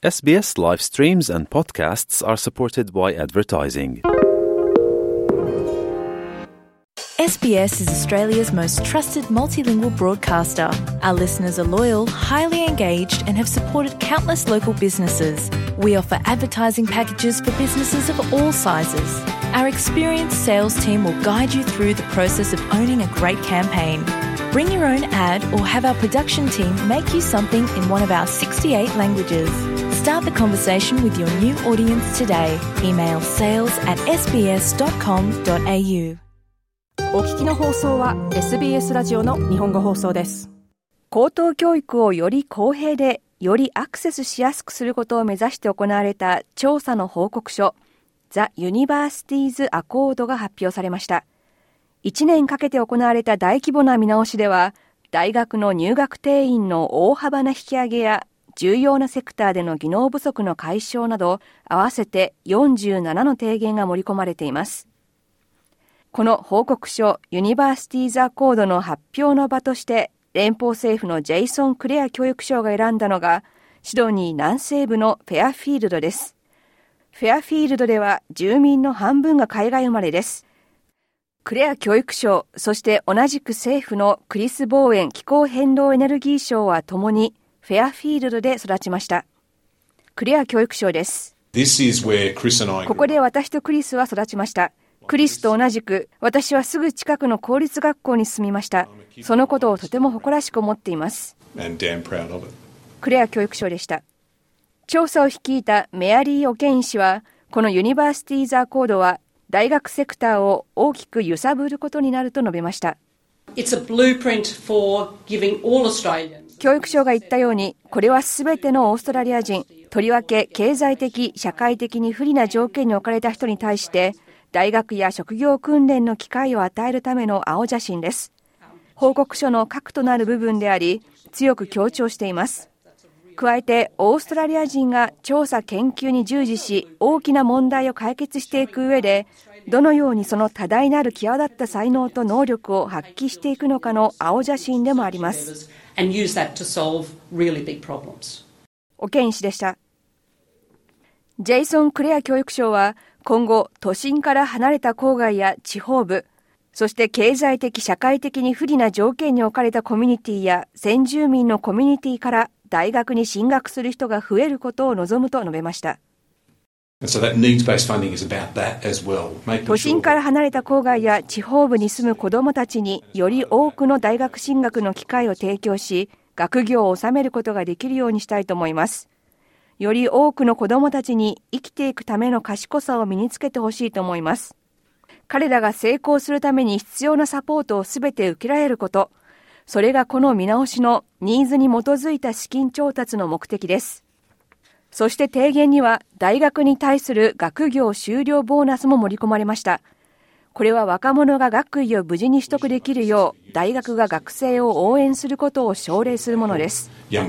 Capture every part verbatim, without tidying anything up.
エスビーエス live streams and podcasts are supported by advertising. S B S is Australia's most trusted multilingual broadcaster. Our listeners are loyal, highly engaged, and have supported countless local businesses. We offer advertising packages for businesses of all sizes. Our experienced sales team will guide you through the process of owning a great campaign. Bring your own ad or have our production team make you something in one of our sixty-eight languages. Start the conversation with your new audience today. Email sales at s b s dot com dot a u. お聞きの放送は エスビーエス ラジオの日本語放送です。高等教育をより公平で、よりアクセスしやすくすることを目指して行われた調査の報告書、The Universities Accord が発表されました。いちねんかけて行われた大規模な見直しでは、大学の入学定員の大幅な引き上げや、重要なセクターでの技能不足の解消など、合わせてよんじゅうななの提言が盛り込まれています。この報告書、ユニバーシティーズアコードの発表の場として、連邦政府のジェイソン・クレア教育相が選んだのが、シドニー南西部のフェアフィールドです。フェアフィールドでは住民の半分が海外生まれです。クレア教育相、そして同じく政府のクリス・ボーエン気候変動エネルギー相はともにフェアフィールドで育ちました。クレア教育相です。ここで私とクリスは育ちました。クリスと同じく、私はすぐ近くの公立学校に住みました。そのことをとても誇らしく思っています。クレア教育相でした。調査を率いたメアリー・オケイン氏は、このユニバーシティーズ・アコードは、大学セクターを大きく揺さぶることになると述べました。教育省が言ったように、これはすべてのオーストラリア人、とりわけ経済的、社会的に不利な条件に置かれた人に対して、大学や職業訓練の機会を与えるための青写真です。報告書の核となる部分であり、強く強調しています。加えて、オーストラリア人が調査研究に従事し、大きな問題を解決していく上で、どのようにその多大なる際立った才能と能力を発揮していくのかの青写真でもあります。オケイン氏でした。ジェイソン・クレア教育相は、今後、都心から離れた郊外や地方部、そして経済的・社会的に不利な条件に置かれたコミュニティや先住民のコミュニティから大学に進学する人が増えることを望むと述べました。都心から離れた郊外や地方部に住む子どもたちにより多くの大学進学の機会を提供し、学業を収めることができるようにしたいと思います。より多くの子どもたちに生きていくための賢さを身につけてほしいと思います。彼らが成功するために必要なサポートをすべて受けられること、それがこの見直しのニーズに基づいた資金調達の目的です。そして提言には大学に対する学業修了ボーナスも盛り込まれました。これは若者が学位を無事に取得できるよう大学が学生を応援することを奨励するものです。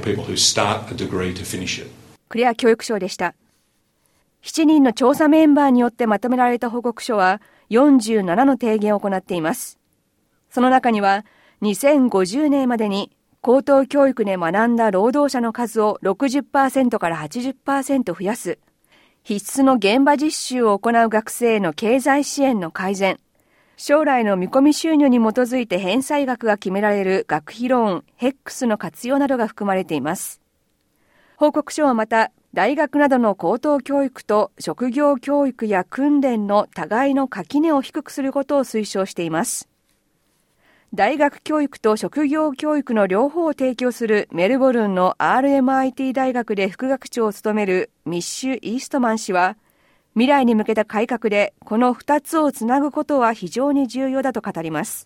クレア教育相でした。しちにんの調査メンバーによってまとめられた報告書はよんじゅうななの提言を行っています。その中にはにせんごじゅうねんまでに高等教育で学んだ労働者の数を ろくじゅっパーセント から はちじゅっパーセント 増やす、必須の現場実習を行う学生への経済支援の改善、将来の見込み収入に基づいて返済額が決められる学費ローン ヘックス の活用などが含まれています。報告書はまた、大学などの高等教育と職業教育や訓練の互いの垣根を低くすることを推奨しています。大学教育と職業教育の両方を提供するメルボルンの アールエムアイティー 大学で副学長を務めるミッシュ・イーストマン氏は、未来に向けた改革でこの二つをつなぐことは非常に重要だと語ります。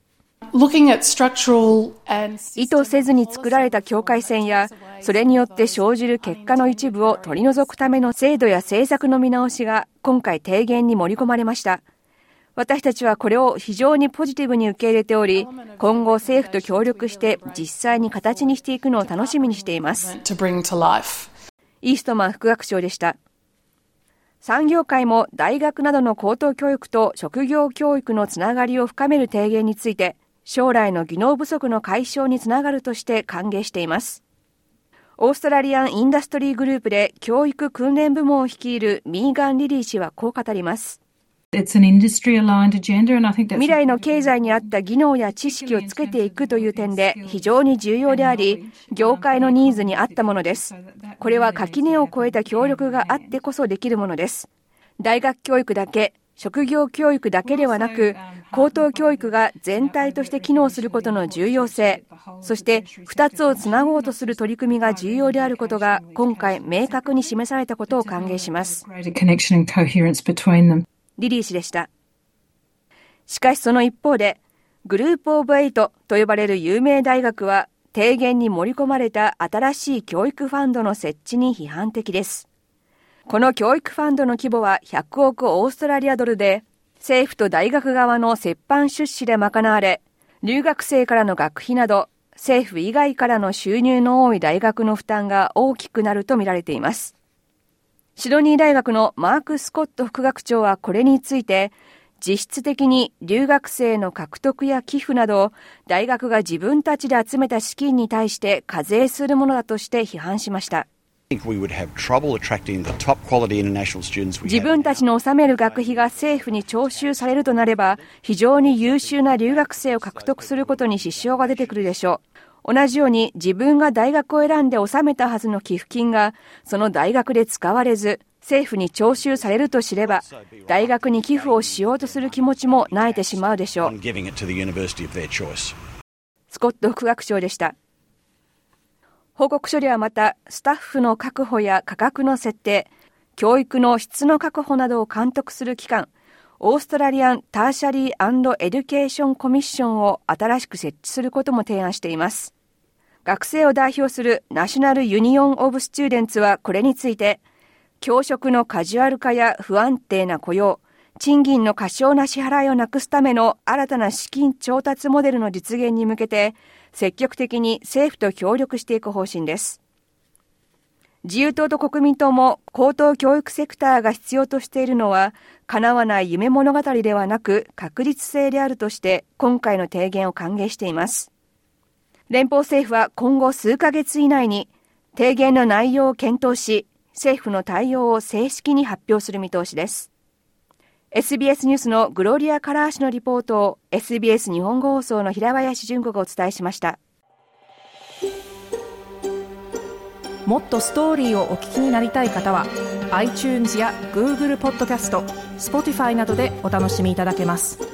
意図せずに作られた境界線や、それによって生じる結果の一部を取り除くための制度や政策の見直しが今回提言に盛り込まれました。私たちはこれを非常にポジティブに受け入れており、今後政府と協力して実際に形にしていくのを楽しみにしています。イーストマン副学長でした。産業界も大学などの高等教育と職業教育のつながりを深める提言について、将来の技能不足の解消につながるとして歓迎しています。 オーストラリアン・インダストリーグループで教育訓練部門を率いるミーガン・リリー氏はこう語ります。 It's an industry-aligned agenda, and I think that's... 未来の経済に合った技能や知識をつけていくという点で非常に重要であり、業界のニーズに合ったものです。これは垣根を越えた協力があってこそできるものです。大学教育だけ、職業教育だけではなく、高等教育が全体として機能することの重要性、そして二つをつなごうとする取り組みが重要であることが今回明確に示されたことを歓迎します。リリー氏でした。しかしその一方で、グループオブエイトと呼ばれる有名大学は提言に盛り込まれた新しい教育ファンドの設置に批判的です。この教育ファンドの規模はひゃくおくオーストラリアドルで、政府と大学側の折半出資で賄われ、留学生からの学費など、政府以外からの収入の多い大学の負担が大きくなると見られています。シドニー大学のマーク・スコット副学長はこれについて、実質的に留学生の獲得や寄付など、大学が自分たちで集めた資金に対して課税するものだとして批判しました。自分たちの納める学費が政府に徴収されるとなれば、非常に優秀な留学生を獲得することに支障が出てくるでしょう。同じように自分が大学を選んで納めたはずの寄付金がその大学で使われず政府に徴収されると知れば大学に寄付をしようとする気持ちも萎えてしまうでしょう。スコット副学長でした。報告書ではまたスタッフの確保や価格の設定、教育の質の確保などを監督する機関オーストラリアン・ターシャリー&エデュケーション・コミッションを新しく設置することも提案しています。学生を代表するナショナル・ユニオン・オブ・スチューデンツはこれについて、教職のカジュアル化や不安定な雇用、賃金の過少な支払いをなくすための新たな資金調達モデルの実現に向けて、積極的に政府と協力していく方針です。自由党と国民党も高等教育セクターが必要としているのは叶わない夢物語ではなく確実性であるとして今回の提言を歓迎しています。連邦政府は今後数ヶ月以内に提言の内容を検討し政府の対応を正式に発表する見通しです。エスビーエス ニュースのグロリア・カラー氏のリポートを エスビーエス 日本語放送の平林純子がお伝えしました。 もっとストーリーをお聞きになりたい方は iTunes や Google ポッドキャスト、Spotify などでお楽しみいただけます。